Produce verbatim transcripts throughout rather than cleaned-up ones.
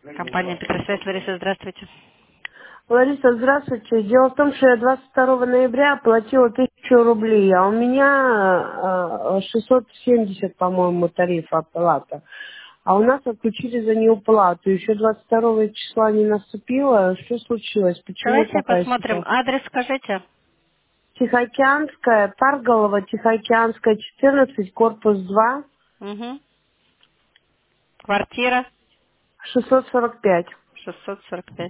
Компания Петросвязь, Лариса, здравствуйте. Лариса, здравствуйте. Дело в том, что я двадцать второго ноября оплатила тысячу рублей, а у меня э, шестьсот семьдесят, по-моему, тариф оплата. А у нас отключили за неуплату. Еще двадцать второго числа не наступило. Что случилось? Почему Давайте такая посмотрим. ситуация? Адрес скажите. Тихоокеанская, Парголова, Тихоокеанская, четырнадцать, корпус два, Угу. Квартира шестьсот сорок пять. шестьсот сорок пять.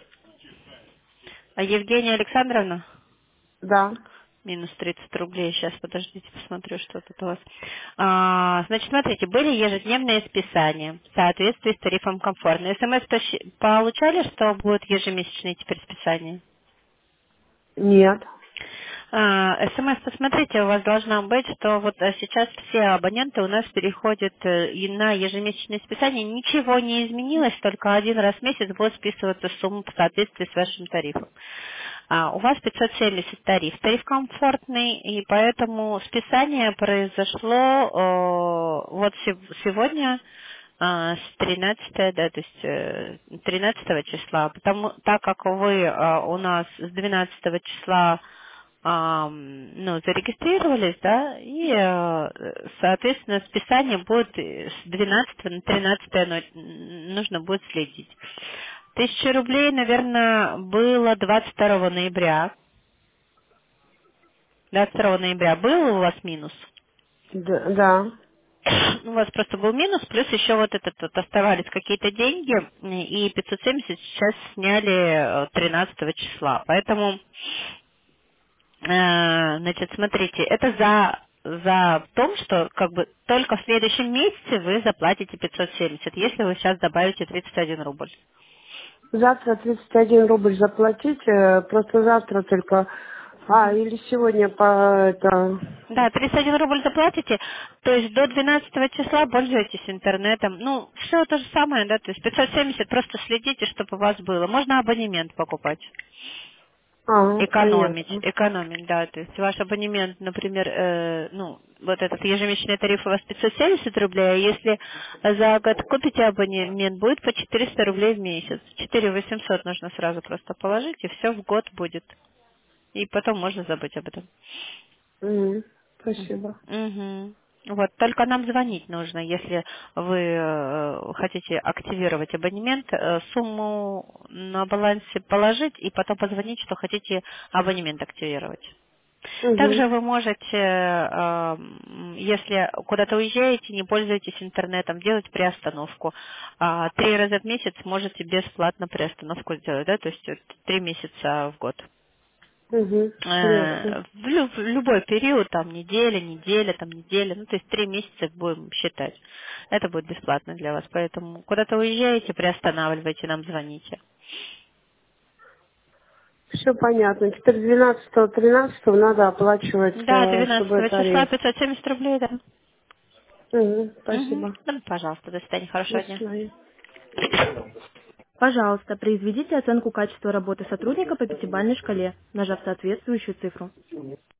А Евгения Александровна? Да. Минус тридцать рублей. Сейчас, подождите, посмотрю, что тут у вас. А, значит, смотрите, были ежедневные списания в соответствии с тарифом комфортно. СМС пощ- получали, что будут ежемесячные теперь списания? Нет. А, СМС, посмотрите, у вас должна быть, что вот э, сейчас все абоненты у нас переходят э, и на ежемесячное списание. Ничего не изменилось, только один раз в месяц будет списываться сумма в соответствии с вашим тарифом. А, у вас пятьсот семьдесят тариф. Тариф комфортный, и поэтому списание произошло э, вот сев- сегодня а, с тринадцатого, да, то есть э, тринадцатого числа, потому так как вы э, у нас с двенадцатого числа ам, ну, зарегистрировались, да, и, э, соответственно, списание будет э, с двенадцатого на тринадцатое но- нужно будет следить. Тысяча рублей, наверное, было двадцать второго ноября. двадцать второго ноября был у вас минус? Д- да. У вас просто был минус, плюс еще вот этот вот оставались какие-то деньги, и пятьсот семьдесят сейчас сняли э, тринадцатого числа. Поэтому Э, Значит, смотрите, это за за том, что как бы только в следующем месяце вы заплатите пятьсот семьдесят, если вы сейчас добавите тридцать один рубль. Завтра тридцать один рубль заплатить, э, просто завтра только. А, или сегодня по это. Да, тридцать один рубль заплатите, то есть до двенадцатого числа пользуетесь интернетом. Ну, все то же самое, да, то есть пятьсот семьдесят, просто следите, чтобы у вас было. Можно абонемент покупать. А, Экономить, понятно. экономить, да. То есть ваш абонемент, например, э, ну, вот этот ежемесячный тариф у вас пятьсот семьдесят рублей, а если за год купите абонемент, будет по четыреста рублей в месяц. четыре тысячи восемьсот нужно сразу просто положить, и все в год будет. И потом можно забыть об этом. М, Мгм. спасибо. Мгм. Вот, только нам звонить нужно, если вы э, хотите активировать абонемент, э, сумму на балансе положить и потом позвонить, что хотите абонемент активировать. Угу. Также вы можете, э, м, если куда-то уезжаете, не пользуетесь интернетом, делать приостановку. А, Три раза в месяц можете бесплатно приостановку сделать, да, то есть э, три месяца в год. Угу. Ясно. Э, В лю- в любой период, там неделя, неделя, там неделя, ну то есть три месяца будем считать. Это будет бесплатно для вас, поэтому куда-то уезжаете, приостанавливайте, нам звоните. Все понятно. Теперь двенадцатого тринадцатого надо оплачивать Да, э, с собой двенадцатого числа тариф. пятьсот семьдесят рублей, да. Угу. Угу. Спасибо. Ну, пожалуйста, до свидания, До хорошего дня. свидания. Пожалуйста, произведите оценку качества работы сотрудника по пятибалльной шкале, нажав соответствующую цифру.